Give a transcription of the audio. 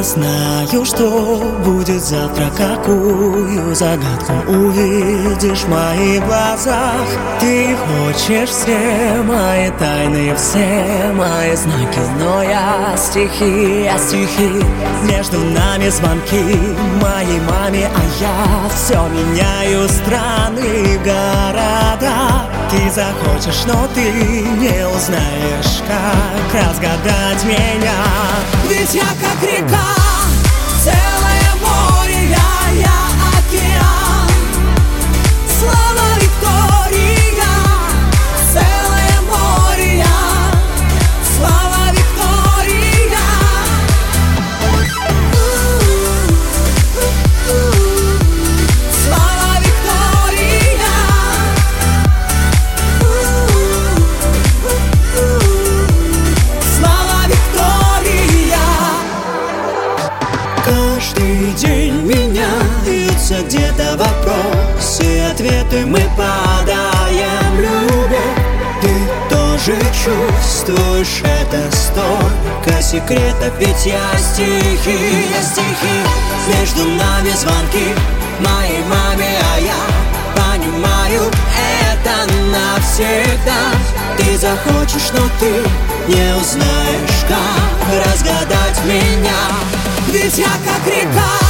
знаю, что будет завтра, какую загадку увидишь в моих глазах. Ты хочешь все мои тайны, все мои знаки, но я стихи. Между нами звонки моей маме, а я все меняю страны и города. Ты захочешь, но ты не узнаешь, как разгадать меня. Ведь я как река, целое море, я океан. Слава Виктория, целое море, слава Виктория. Слава Виктория. Слава Виктория. Каждый день меняются где-то вопросы, ответы мы подаем любовь. Ты тоже чувствуешь это, столько секретов, ведь я стихи. Между нами звонки моей маме, а я понимаю, это навсегда. Ты захочешь, но ты не узнаешь, как разгадать меня. Ведь я как река.